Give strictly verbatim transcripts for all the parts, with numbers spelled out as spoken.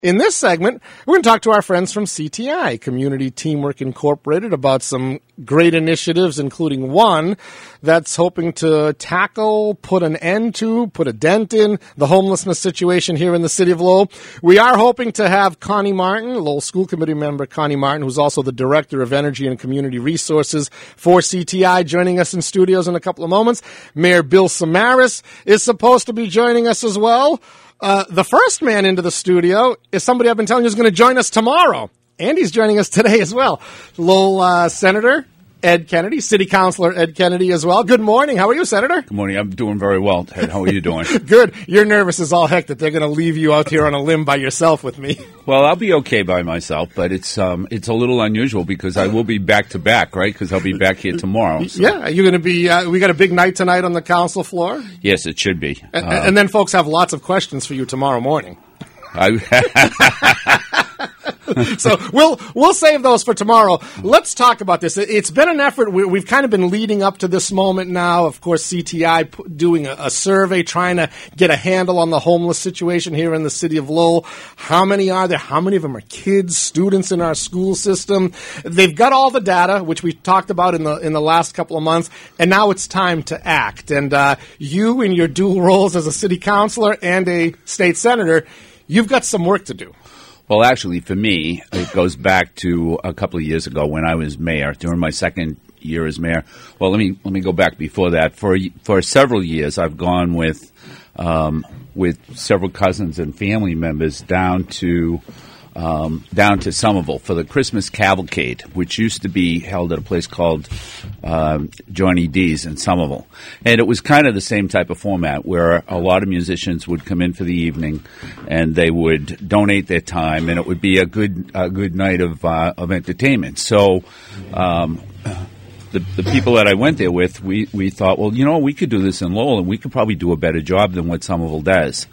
In this segment, we're going to talk to our friends from C T I, Community Teamwork Incorporated, about some great initiatives, including one that's hoping to tackle, put an end to, put a dent in the homelessness situation here in the city of Lowell. We are hoping to have Connie Martin, Lowell School Committee member Connie Martin, who's also the Director of Energy and Community Resources for C T I, joining us in studios in a couple of moments. Mayor Bill Samaras is supposed to be joining us as well. Uh, the first man into the studio is somebody I've been telling you is going to join us tomorrow. And he's joining us today as well. Lowell uh, Senator Ed Kennedy, City Councilor Ed Kennedy as well. Good morning. How are you, Senator? Good morning. I'm doing very well, Ted. How are you doing? Good. You're nervous as all heck that they're going to leave you out here on a limb by yourself with me. Well, I'll be okay by myself, but it's um, it's a little unusual because I will be back to back, right? Because I'll be back here tomorrow. So. Yeah. You're going to be, uh, we got a big night tonight on the council floor. Yes, it should be. And, uh, and then folks have lots of questions for you tomorrow morning. I So we'll we'll save those for tomorrow. Let's talk about this. It's been an effort. We, we've kind of been leading up to this moment now. Of course, C T I p- doing a, a survey, trying to get a handle on the homeless situation here in the city of Lowell. How many are there? How many of them are kids, students in our school system? They've got all the data, which we talked about in the in the last couple of months, and now it's time to act. And uh, you, in your dual roles as a city councilor and a state senator, you've got some work to do. Well, actually, for me, it goes back to a couple of years ago when I was mayor, during my second year as mayor. Well, let me let me go back before that. For for several years, I've gone with um, with several cousins and family members down to um, down to Somerville for the Christmas Cavalcade, which used to be held at a place called um, Johnny D's in Somerville. And it was kind of the same type of format where a lot of musicians would come in for the evening and they would donate their time, and it would be a good a good night of uh, of entertainment. So um, the the people that I went there with, we, we thought, well, you know, we could do this in Lowell, and we could probably do a better job than what Somerville does.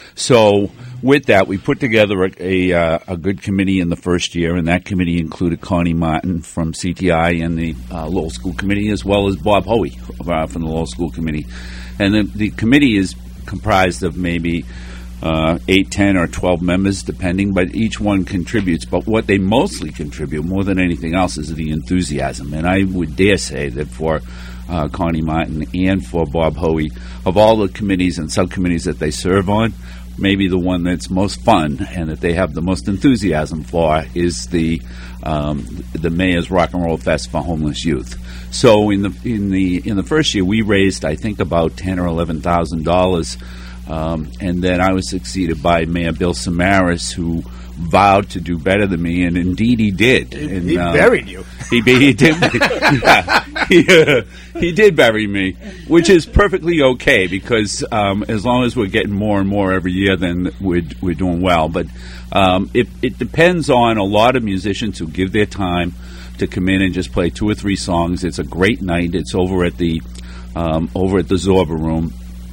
So with that, we put together a, a, uh, a good committee in the first year, and that committee included Connie Martin from C T I and the uh, Lowell School Committee, as well as Bob Hoey uh, from the Lowell School Committee. And the, the committee is comprised of maybe uh, eight, ten, or twelve members, depending, but each one contributes. But what they mostly contribute, more than anything else, is the enthusiasm. And I would dare say that for uh, Connie Martin and for Bob Hoey, of all the committees and subcommittees that they serve on, maybe the one that's most fun and that they have the most enthusiasm for is the um, the Mayor's Rock and Roll Fest for homeless youth. So in the in the in the first year, we raised, I think, about ten or eleven thousand dollars, um, and then I was succeeded by Mayor Bill Samaras, who vowed to do better than me, and indeed he did. He, and, he uh, buried you. He, he did. Yeah, he, uh, he did bury me, which is perfectly okay because um, as long as we're getting more and more every year, then we're we're doing well. But um, it it depends on a lot of musicians who give their time to come in and just play two or three songs. It's a great night. It's over at the um, over at the Zorba Room,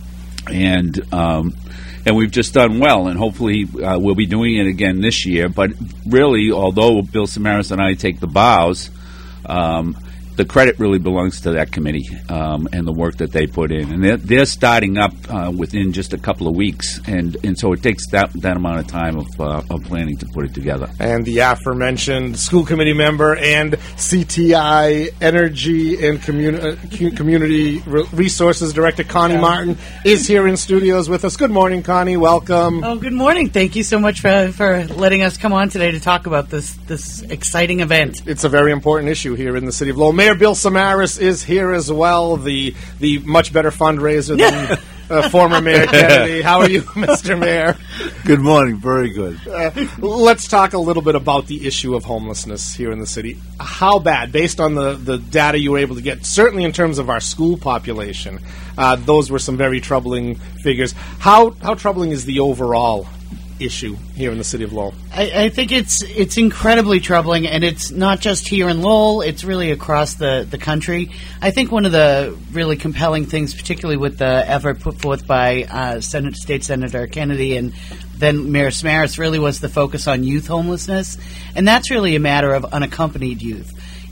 and. Um, And we've just done well, and hopefully uh, we'll be doing it again this year. But really, although Bill Samaras and I take the bows, um, the credit really belongs to that committee um, and the work that they put in. And they're, they're starting up uh, within just a couple of weeks, and, and so it takes that, that amount of time of, uh, of planning to put it together. And the aforementioned school committee member and C T I Energy and Communi- uh, Community Re- Resources Director Connie yeah. Martin is here in studios with us. Good morning, Connie. Welcome. Oh, good morning. Thank you so much for, for letting us come on today to talk about this, this exciting event. It's a very important issue here in the city of Lowell. Mayor Bill Samaras is here as well, the the much better fundraiser than uh, former Mayor Kennedy. How are you, Mister Mayor? Good morning. Very good. Uh, let's talk a little bit about the issue of homelessness here in the city. How bad, based on the, the data you were able to get, certainly in terms of our school population, uh, those were some very troubling figures. How how troubling is the overall issue here in the city of Lowell? I, I think it's it's incredibly troubling, and it's not just here in Lowell, it's really across the, the country. I think one of the really compelling things, particularly with the effort put forth by uh, Senate, State Senator Kennedy and then Mayor Samaras, really was the focus on youth homelessness, and that's really a matter of unaccompanied youth.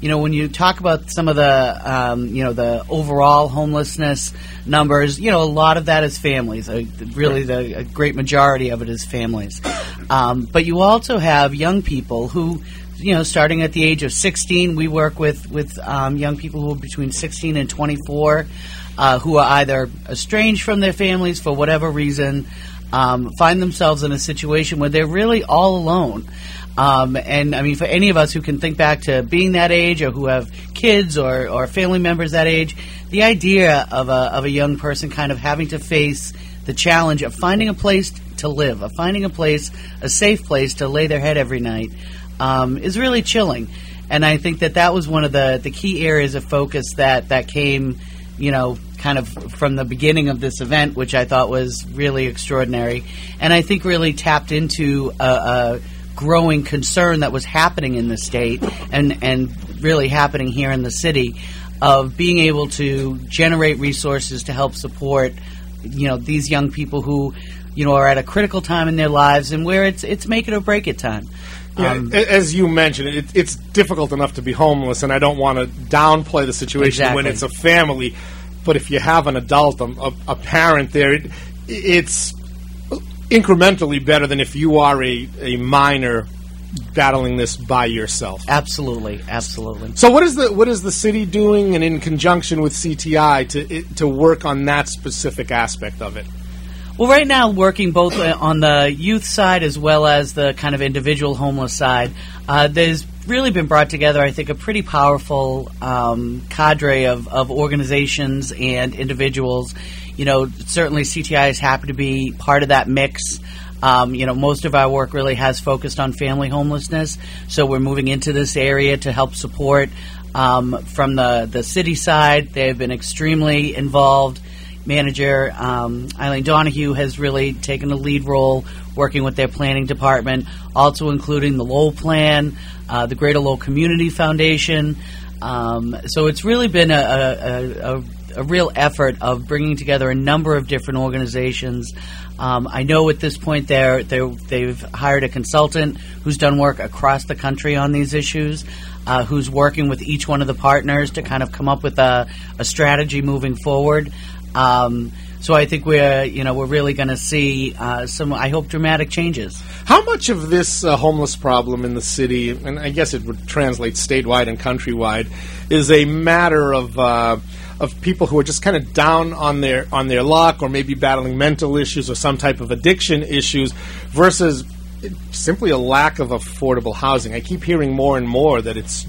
you know, when you talk about some of the, um, you know, the overall homelessness numbers, you know, a lot of that is families. Uh, really, the a great majority of it is families. Um, but you also have young people who, you know, starting at the age of sixteen, we work with, with um, young people who are between sixteen and twenty-four, uh, who are either estranged from their families for whatever reason, um, find themselves in a situation where they're really all alone. Um, and, I mean, for any of us who can think back to being that age or who have kids or, or family members that age, the idea of a, of a young person kind of having to face the challenge of finding a place to live, of finding a place, a safe place to lay their head every night, um, is really chilling. And I think that that was one of the, the key areas of focus that, that came, you know, kind of from the beginning of this event, which I thought was really extraordinary. And I think really tapped into a, a growing concern that was happening in the state and, and really happening here in the city of being able to generate resources to help support, you know, these young people who, you know, are at a critical time in their lives and where it's it's make it or break it time. Yeah, Um, as you mentioned, it, it's difficult enough to be homeless, and I don't want to downplay the situation Exactly. when it's a family. But if you have an adult, a, a, a parent there, it, it's incrementally better than if you are a, a minor battling this by yourself. Absolutely, absolutely. So what is the what is the city doing, and in conjunction with C T I, to it, to work on that specific aspect of it? Well, right now, working both on the youth side as well as the kind of individual homeless side, uh, there's really been brought together, I think, a pretty powerful um, cadre of, of organizations and individuals. You know, certainly C T I is happy to be part of that mix. Um, you know, most of our work really has focused on family homelessness, so we're moving into this area to help support. Um, from the, the city side, they've been extremely involved. Manager um, Eileen Donahue has really taken a lead role working with their planning department, also including the Lowell Plan, uh, the Greater Lowell Community Foundation. Um, so it's really been a, a, a, a real effort of bringing together a number of different organizations. Um, I know at this point they're, they're, they've hired a consultant who's done work across the country on these issues, uh, who's working with each one of the partners to kind of come up with a, a strategy moving forward. Um, so I think we're, you know, we're really going to see uh, some, I hope, dramatic changes. How much of this uh, homeless problem in the city, and I guess it would translate statewide and countrywide, is a matter of uh, of people who are just kind of down on their on their luck, or maybe battling mental issues or some type of addiction issues, versus simply a lack of affordable housing? I keep hearing more and more that it's,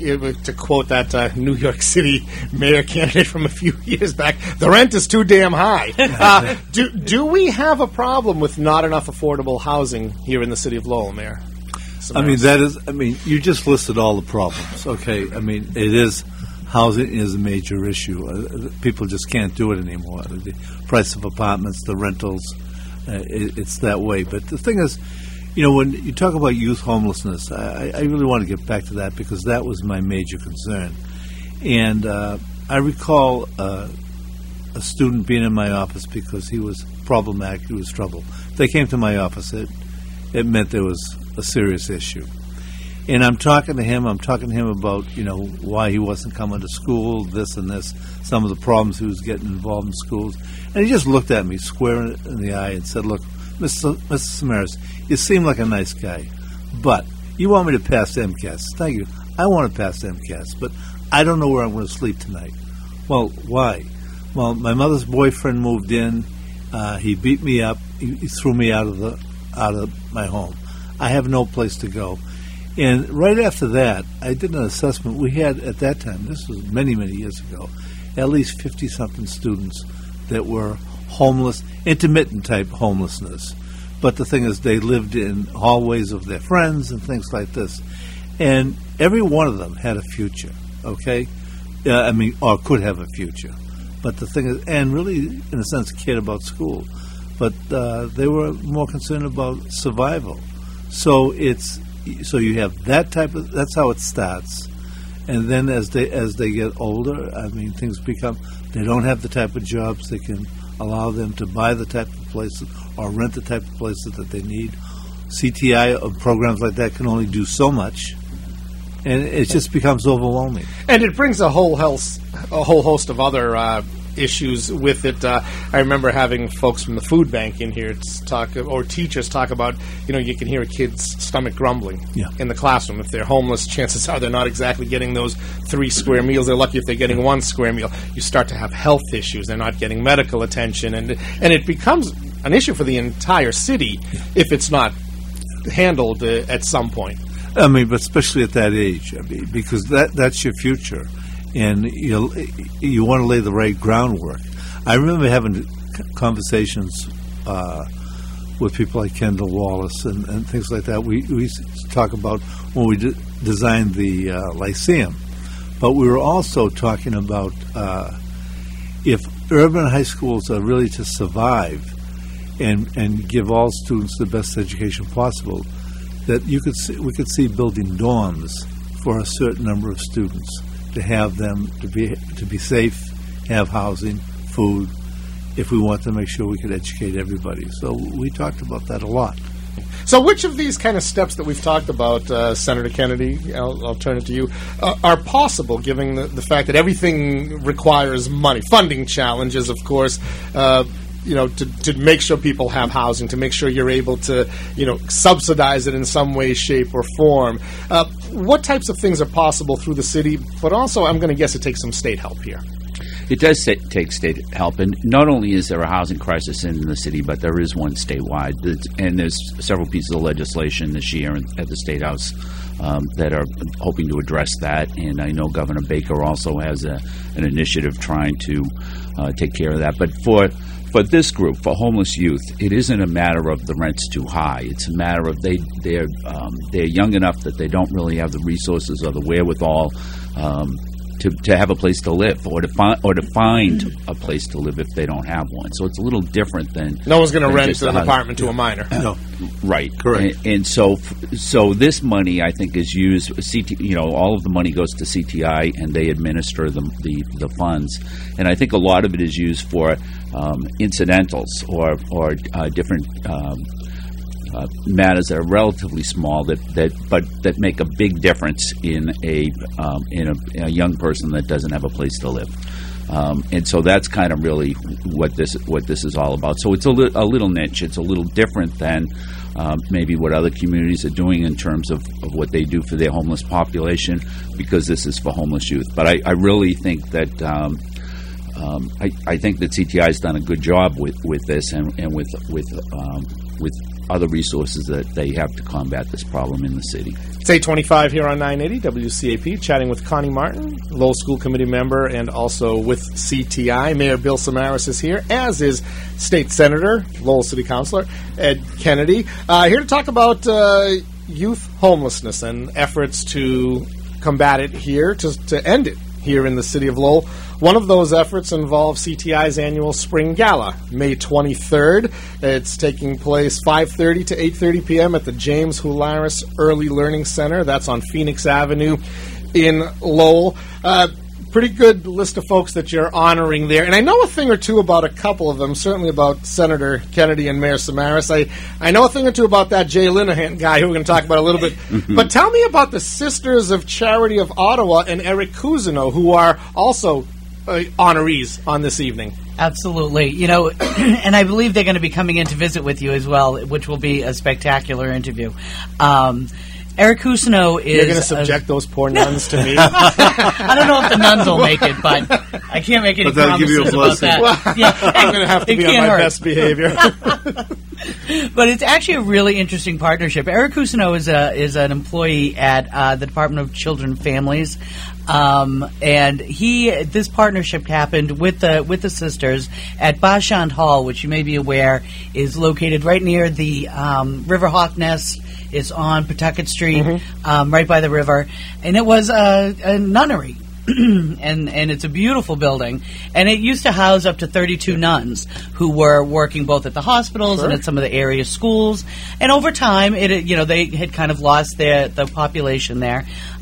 to quote that uh, New York City mayor candidate from a few years back, the rent is too damn high. Uh, do do we have a problem with not enough affordable housing here in the city of Lowell, Mayor? I mean, that is, I mean, you just listed all the problems, okay? I mean, it is, housing is a major issue. Uh, people just can't do it anymore. The price of apartments, the rentals, uh, it, it's that way. But the thing is, you know, when you talk about youth homelessness, I, I really want to get back to that because that was my major concern. And uh, I recall uh, a student being in my office because he was problematic, he was trouble. They came to my office, it, it meant there was a serious issue. And I'm talking to him, I'm talking to him about, you know, why he wasn't coming to school, this and this, some of the problems he was getting involved in schools. And he just looked at me square in the eye and said, look, Mister Mister Samaras, you seem like a nice guy, but you want me to pass MCAS. Thank you. I want to pass MCAS, but I don't know where I'm going to sleep tonight. Well, why? Well, my mother's boyfriend moved in. Uh, he beat me up. He, he threw me out of the out of my home. I have no place to go. And right after that, I did an assessment. We had, at that time, this was many, many years ago, at least fifty-something students that were homeless, intermittent type homelessness. But the thing is, they lived in hallways of their friends and things like this. And every one of them had a future, okay? Uh, I mean, or could have a future. But the thing is, and really, in a sense, cared about school. But uh, they were more concerned about survival. So it's, so you have that type of, that's how it starts. And then as they as they get older, I mean, things become, they don't have the type of jobs that can allow them to buy the type of places or rent the type of places that they need. C T I programs like that can only do so much. and it just becomes overwhelming. And it brings a whole health, a whole host of other uh, issues with it. Uh, I remember having folks from the food bank in here to talk, or teachers talk about, you know, you can hear a kid's stomach grumbling yeah. in the classroom. If they're homeless, chances are they're not exactly getting those three square meals. They're lucky if they're getting one square meal. You start to have health issues. They're not getting medical attention, and and it becomes an issue for the entire city yeah. if it's not handled uh, at some point. I mean, but especially at that age, I mean, because that that's your future, and you you want to lay the right groundwork. I remember having conversations uh, with people like Kendall Wallace and, and things like that. We we used to talk about when we de- designed the uh, Lyceum, but we were also talking about uh, if urban high schools are really to survive and and give all students the best education possible, that you could see, we could see building dorms for a certain number of students to have them to be to be safe, have housing, food, if we want to make sure we could educate everybody. So we talked about that a lot. So which of these kind of steps that we've talked about, uh, Senator Kennedy, I'll, I'll turn it to you, uh, are possible given the, the fact that everything requires money, funding challenges, of course, uh, you know, to, to make sure people have housing, to make sure you're able to, you know, subsidize it in some way, shape, or form. Uh, what types of things are possible through the city? But also, I'm going to guess it takes some state help here. It does take state help, and not only is there a housing crisis in the city, but there is one statewide, and there's several pieces of legislation this year at the State House um, that are hoping to address that, and I know Governor Baker also has a, an initiative trying to uh, take care of that. But for For this group, for homeless youth, it isn't a matter of the rent's too high. It's a matter of they, they're, um, they're young enough that they don't really have the resources or the wherewithal um, to, to have a place to live, or to, fi- or to find a place to live if they don't have one. So it's a little different than... No one's going to rent an a, apartment to a minor. No. Right. Correct. And, and so so this money, I think, is used, C T, you know, all of the money goes to C T I, and they administer the, the, the funds. And I think a lot of it is used for um, incidentals or, or uh, different um, uh, matters that are relatively small that, that but that make a big difference in a um, in a, a young person that doesn't have a place to live. Um, and so that's kind of really what this what this is all about. So it's a, li- a little niche. It's a little different than um, maybe what other communities are doing in terms of, of what they do for their homeless population, because this is for homeless youth. But I, I really think that um, um, I, I think that C T I has done a good job with, with this and, and with with um, with other resources that they have to combat this problem in the city. It's eight twenty-five here on nine eighty W C A P, chatting with Connie Martin, Lowell School Committee member, and also with C T I. Mayor Bill Samaras is here, as is State Senator, Lowell City Councilor Ed Kennedy. Uh, here to talk about uh, youth homelessness and efforts to combat it here, to, to end it here in the city of Lowell. One of those efforts involves C T I's annual Spring Gala, May twenty-third. It's taking place five thirty to eight thirty p.m. at the James Hularis Early Learning Center. That's on Phoenix Avenue in Lowell. Uh, pretty good list of folks that you're honoring there. And I know a thing or two about a couple of them, certainly about Senator Kennedy and Mayor Samaras. I, I know a thing or two about that Jay Linehan guy who we're going to talk about a little bit. But tell me about the Sisters of Charity of Ottawa and Eric Cousineau, who are also uh, honorees on this evening. Absolutely. You know, and I believe they're going to be coming in to visit with you as well, which will be a spectacular interview. Um, Eric Cousineau is... You're going to subject a, those poor nuns to me? I don't know if the nuns will make it, but I can't make any promises give you a about that. Well, yeah. I'm going to have to be on my hurt. best behavior. But it's actually a really interesting partnership. Eric Cousineau is a is an employee at uh, the Department of Children and Families, um, and he this partnership happened with the with the sisters at Bashand Hall, which you may be aware is located right near the um, River Hawk Nest. It's on Pawtucket Street, mm-hmm. um, right by the river, and it was a, a nunnery. and and it's a beautiful building, and it used to house up to thirty-two nuns who were working both at the hospitals sure. and at some of the area schools. And over time, it you know they had kind of lost their the population there.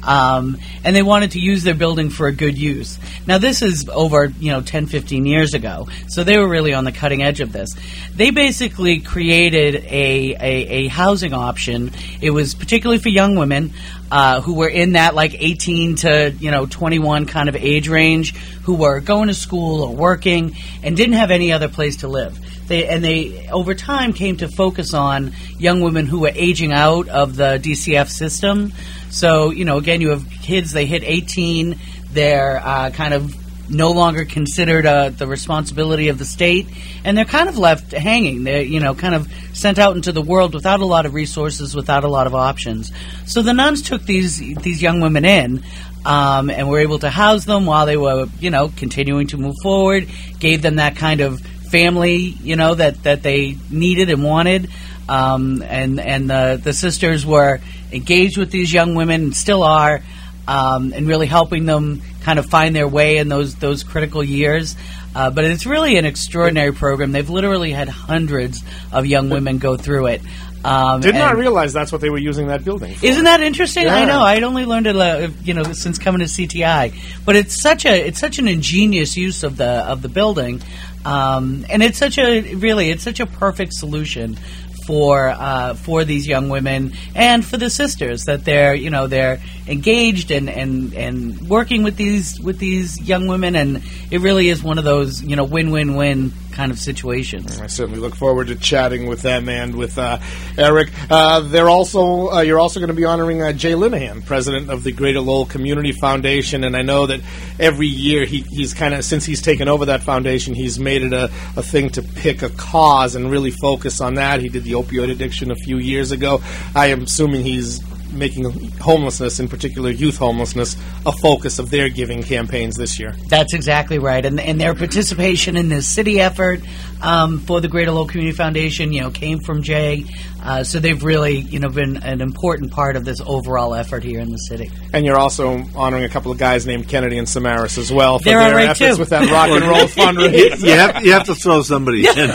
Um, and they wanted to use their building for a good use. Now, this is over, you know, ten, fifteen years ago, so they were really on the cutting edge of this. They basically created a, a, a housing option. It was particularly for young women uh, who were in that, like, eighteen to, you know, twenty-one kind of age range, who were going to school or working and didn't have any other place to live. They, and they, over time, came to focus on young women who were aging out of the D C F system. So, you know, again, you have kids, they hit eighteen, they're uh, kind of no longer considered uh, the responsibility of the state, and they're kind of left hanging. They're, you know, kind of sent out into the world without a lot of resources, without a lot of options. So the nuns took these these young women in, um, and were able to house them while they were, you know, continuing to move forward, gave them that kind of family, you know, that, that they needed and wanted. Um, and and the, the sisters were engaged with these young women and still are, um, and really helping them kind of find their way in those those critical years. Uh, but it's really an extraordinary program. They've literally had hundreds of young women go through it. Um, Did not realize that's what they were using that building for. Isn't that interesting? Yeah. I know. I'd only learned it, uh, you know, since coming to C T I. But it's such a it's such an ingenious use of the of the building, um, and it's such a really it's such a perfect solution for uh, for these young women and for the sisters, that they're you know they're engaged and, and, and working with these with these young women, and it really is one of those you know win win win kind of situations. I certainly look forward to chatting with them and with uh, Eric. Uh, they're also uh, you're also going to be honoring uh, Jay Linehan, president of the Greater Lowell Community Foundation, and I know that every year he, he's kind of since he's taken over that foundation, he's made it a, a thing to pick a cause and really focus on that. He did the opioid addiction a few years ago. I am assuming he's making homelessness, in particular youth homelessness, a focus of their giving campaigns this year. That's exactly right. And, and their participation in this city effort um, for the Greater Lowell Community Foundation, you know, came from Jay. Uh, so they've really, you know, been an important part of this overall effort here in the city. And you're also honoring a couple of guys named Kennedy and Samaras as well for They're their all right, efforts too. with that rock and roll fundraiser. You have, you have to throw somebody in. You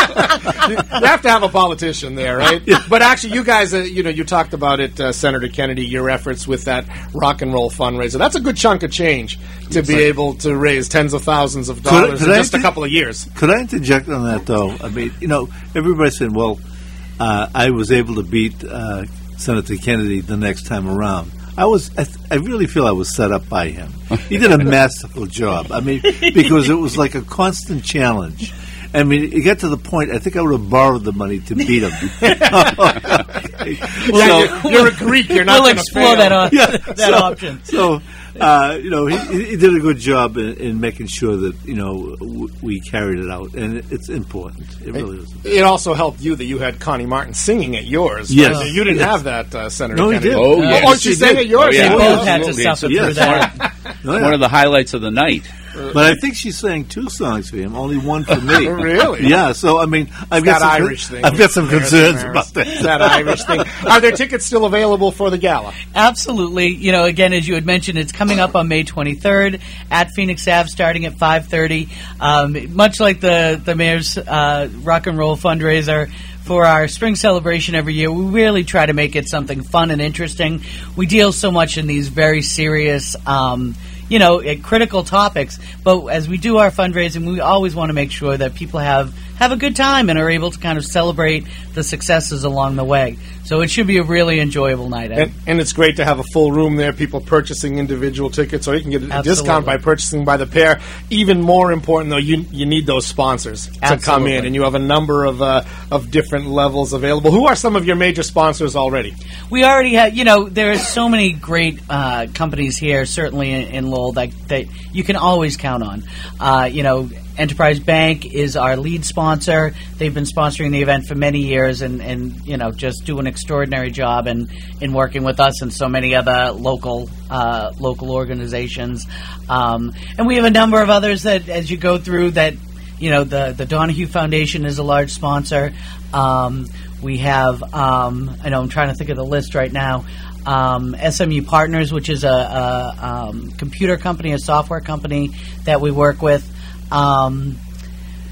have to have a politician there, right? But actually, you guys, uh, you know, you talked about it, uh, Senator Kennedy, your efforts with that rock and roll fundraiser. That's a good chunk of change to be able to raise tens of thousands of dollars could in I just a inter- couple of years. Could I interject on that, though? I mean, you know, everybody's saying, well, uh, I was able to beat uh, Senator Kennedy the next time around. I was, I, th- I really feel I was set up by him. He did a masterful job. I mean, because it was like a constant challenge. I mean, it got to the point, I think I would have borrowed the money to beat him. Okay. Yeah, So- you're, you're a Greek. You're not We'll going to explore fail. that, on, Yeah, that so, option. So, uh, you know, he, he did a good job in, in making sure that, you know, w- we carried it out. And it, it's important. It really is. It also helped you that you had Connie Martin singing at yours. Yes. Right? You didn't Yes. have that, uh, Senator No, he Kennedy. did. Oh, Oh, yes. oh, she sang at yours. Oh, yeah. They as well? both had to Absolutely. suffer It's through Yes. that. Oh, yeah. One of the highlights of the night. But I think she sang two songs for him, only one for me. Really? Yeah, so, I mean, I've got, that some, Irish thing. I've got some Maris concerns and about Maris. that. That Irish thing. Are there tickets still available for the gala? Absolutely. You know, again, as you had mentioned, it's coming up on May twenty-third at Phoenix Ave, starting at five thirty. Um, much like the, the mayor's uh, rock and roll fundraiser, for our spring celebration every year, we really try to make it something fun and interesting. We deal so much in these very serious, um, you know, uh, critical topics, but as we do our fundraising, we always want to make sure that people have, have a good time and are able to kind of celebrate the successes along the way. So it should be a really enjoyable night. Ed. And, and it's great to have a full room there, people purchasing individual tickets, or you can get a Absolutely. discount by purchasing by the pair. Even more important, though, you you need those sponsors to come Absolutely. in, and you have a number of uh, of different levels available. Who are some of your major sponsors already? We already have, you know, there are so many great uh, companies here, certainly in, in Lowell, that, that you can always count on. Uh, you know, Enterprise Bank is our lead sponsor. They've been sponsoring the event for many years and, and you know, just do an extraordinary job in, in working with us and so many other local uh, local organizations. Um, and we have a number of others that, as you go through, that, you know, the, the Donahue Foundation is a large sponsor. Um, we have, um, I know I'm trying to think of the list right now, um, S M U Partners, which is a, a um, computer company, a software company that we work with. Um,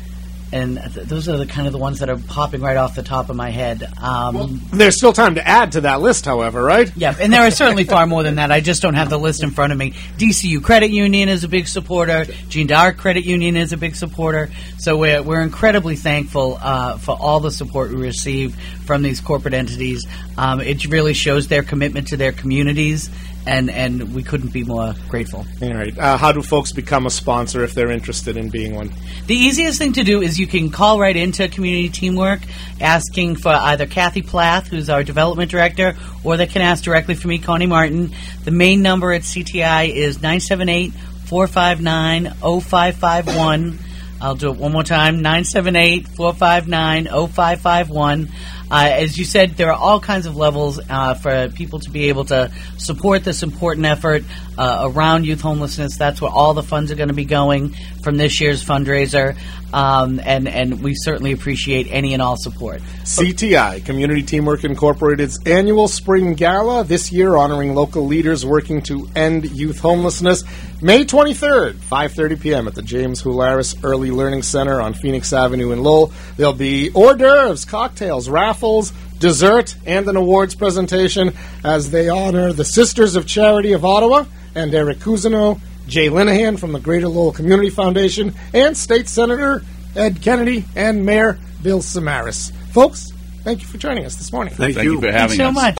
and th- those are the kind of the ones that are popping right off the top of my head. Um, well, there's still time to add to that list, however, right? Yeah, and there are certainly far more than that. I just don't have the list in front of me. D C U Credit Union is a big supporter. Jean D'Arc Credit Union is a big supporter. So we're, we're incredibly thankful uh, for all the support we receive from these corporate entities. Um, it really shows their commitment to their communities, and, and we couldn't be more grateful. All right. Uh, how do folks become a sponsor if they're interested in being one? The easiest thing to do is you can call right into Community Teamwork asking for either Kathy Plath, who's our development director, or they can ask directly for me, Connie Martin. The main number at C T I is nine seven eight, four five nine, zero five five one. I'll do it one more time, nine seven eight, four five nine, zero five five one. Uh, as you said, there are all kinds of levels uh, for people to be able to support this important effort uh, around youth homelessness. That's where all the funds are going to be going from this year's fundraiser, um, and, and we certainly appreciate any and all support. C T I, Community Teamwork Incorporated's annual Spring Gala, this year honoring local leaders working to end youth homelessness. May twenty-third, five thirty p.m. at the James Hularis Early Learning Center on Phoenix Avenue in Lowell. There'll be hors d'oeuvres, cocktails, raffles, dessert, and an awards presentation as they honor the Sisters of Charity of Ottawa and Eric Cousineau, Jay Linehan from the Greater Lowell Community Foundation, and State Senator Ed Kennedy and Mayor Bill Samaras. Folks, thank you for joining us this morning. Thank, Thank you. you for having Thanks so us. much.